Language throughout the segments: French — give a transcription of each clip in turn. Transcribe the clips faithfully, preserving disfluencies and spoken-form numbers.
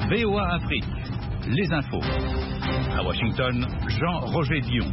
V O A Afrique, les infos. À Washington, Jean-Roger Dion.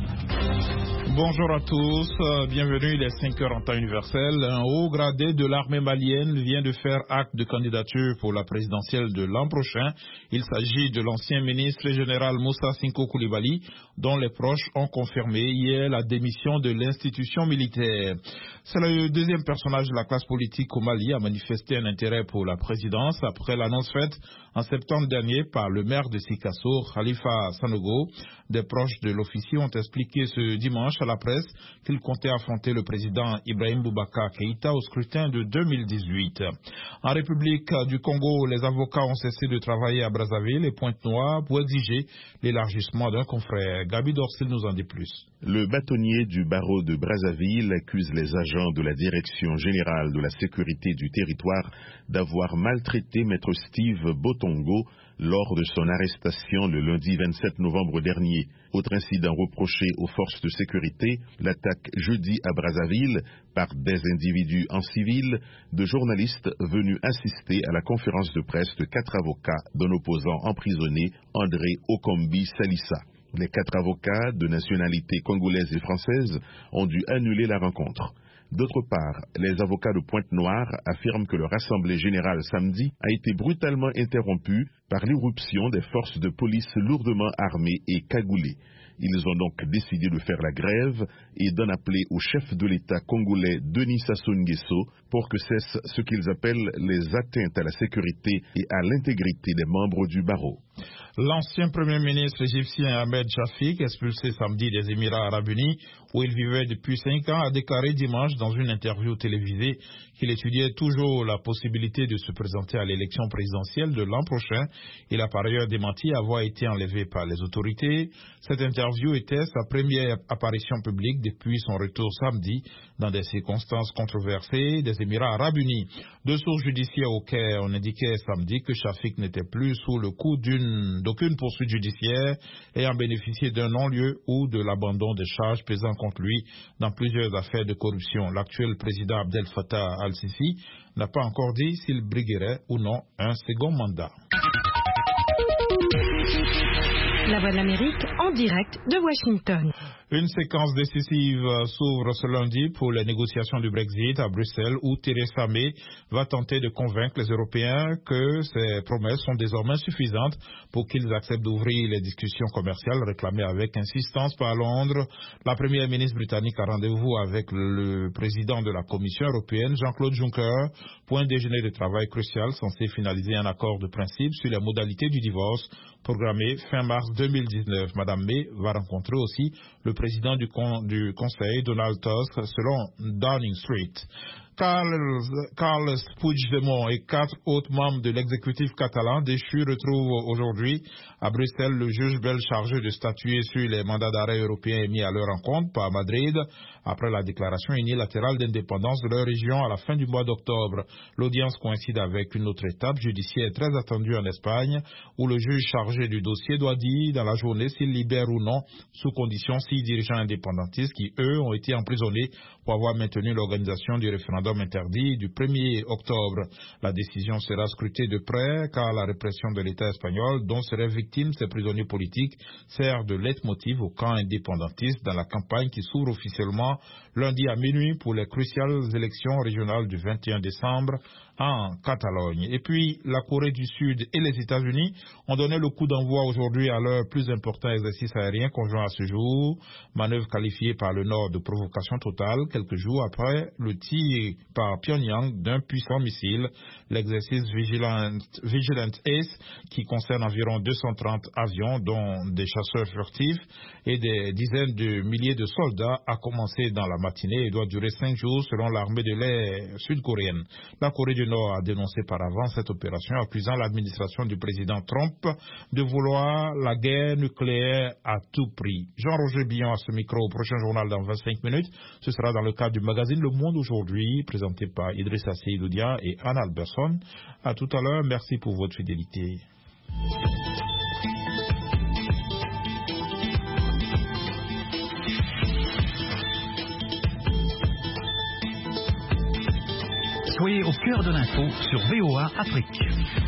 Bonjour à tous, bienvenue, il est cinq heures en temps universel. Un haut gradé de l'armée malienne vient de faire acte de candidature pour la présidentielle de l'an prochain. Il s'agit de l'ancien ministre général Moussa Sinko Koulibaly, dont les proches ont confirmé hier la démission de l'institution militaire. C'est le deuxième personnage de la classe politique au Mali à manifester un intérêt pour la présidence après l'annonce faite en septembre dernier par le maire de Sikasso, Khalifa Sanogo. Des proches de l'officier ont expliqué ce dimanche à la presse qu'il comptait affronter le président Ibrahim Boubacar Keïta au scrutin de deux mille dix-huit. En République du Congo, les avocats ont cessé de travailler à Brazzaville et Pointe-Noire pour exiger l'élargissement d'un confrère. Gabi Dorsil nous en dit plus. Le bâtonnier du barreau de Brazzaville accuse les agents de la Direction générale de la sécurité du territoire d'avoir maltraité maître Steve Botongo lors de son arrestation le lundi vingt-sept novembre dernier. Autre incident reproché aux forces de sécurité, l'attaque jeudi à Brazzaville par des individus en civil de journalistes venus assister à la conférence de presse de quatre avocats d'un opposant emprisonné, André Okombi Salissa. Les quatre avocats de nationalité congolaise et française ont dû annuler la rencontre. D'autre part, les avocats de Pointe-Noire affirment que leur assemblée générale samedi a été brutalement interrompue par l'irruption des forces de police lourdement armées et cagoulées. Ils ont donc décidé de faire la grève et d'en appeler au chef de l'État congolais Denis Sassou Nguesso pour que cessent ce qu'ils appellent les atteintes à la sécurité et à l'intégrité des membres du barreau. L'ancien premier ministre égyptien Ahmed Shafik, expulsé samedi des Émirats arabes unis, où il vivait depuis cinq ans, a déclaré dimanche dans une interview télévisée qu'il étudiait toujours la possibilité de se présenter à l'élection présidentielle de l'an prochain. Il a par ailleurs démenti avoir été enlevé par les autorités. Cette interview était sa première apparition publique depuis son retour samedi dans des circonstances controversées des Émirats arabes unis. Deux sources judiciaires au Caire ont indiqué samedi que Shafik n'était plus sous le coup d'une d'aucune poursuite judiciaire ayant bénéficié d'un non-lieu ou de l'abandon des charges pesant contre lui dans plusieurs affaires de corruption. L'actuel président Abdel Fattah al-Sisi n'a pas encore dit s'il briguerait ou non un second mandat. La Voix de l'Amérique en direct de Washington. Une séquence décisive s'ouvre ce lundi pour les négociations du Brexit à Bruxelles où Theresa May va tenter de convaincre les Européens que ces promesses sont désormais suffisantes pour qu'ils acceptent d'ouvrir les discussions commerciales réclamées avec insistance par Londres. La première ministre britannique a rendez-vous avec le président de la Commission européenne, Jean-Claude Juncker, pour un déjeuner de travail crucial censé finaliser un accord de principe sur les modalités du divorce programmé fin mars deux mille dix-neuf. Madame May va rencontrer aussi le président du, con, du Conseil, Donald Tusk, selon Downing Street. Carles, Carles Puigdemont et quatre autres membres de l'exécutif catalan déchus retrouvent aujourd'hui à Bruxelles le juge belge chargé de statuer sur les mandats d'arrêt européens émis à leur encontre par Madrid après la déclaration unilatérale d'indépendance de leur région à la fin du mois d'octobre. L'audience coïncide avec une autre étape judiciaire très attendue en Espagne où le juge chargé du dossier doit dire dans la journée s'il libère ou non sous condition six dirigeants indépendantistes qui, eux, ont été emprisonnés pour avoir maintenu l'organisation du référendum interdit du premier octobre. La décision sera scrutée de près car la répression de l'État espagnol dont seraient victimes ces prisonniers politiques sert de leitmotiv au camp indépendantiste dans la campagne qui s'ouvre officiellement lundi à minuit pour les cruciales élections régionales du vingt et un décembre en Catalogne. Et puis, la Corée du Sud et les États-Unis ont donné le coup d'envoi aujourd'hui à leur plus important exercice aérien conjoint à ce jour, manœuvre qualifiée par le Nord de provocation totale, quelques jours après le tir par Pyongyang d'un puissant missile, l'exercice Vigilant, Vigilant Ace, qui concerne environ deux cent trente avions, dont des chasseurs furtifs et des dizaines de milliers de soldats, a commencé dans la matinée et doit durer cinq jours selon l'armée de l'air sud-coréenne. La Corée du Nord a dénoncé par avance cette opération, accusant l'administration du président Trump de vouloir la guerre nucléaire à tout prix. Jean-Roger Billon à ce micro au prochain journal dans vingt-cinq minutes. Ce sera dans le cadre du magazine Le Monde aujourd'hui, présenté par Idrissa Seydoudia et Anna Alberson. À tout à l'heure, merci pour votre fidélité. Soyez au cœur de l'info sur V O A Afrique.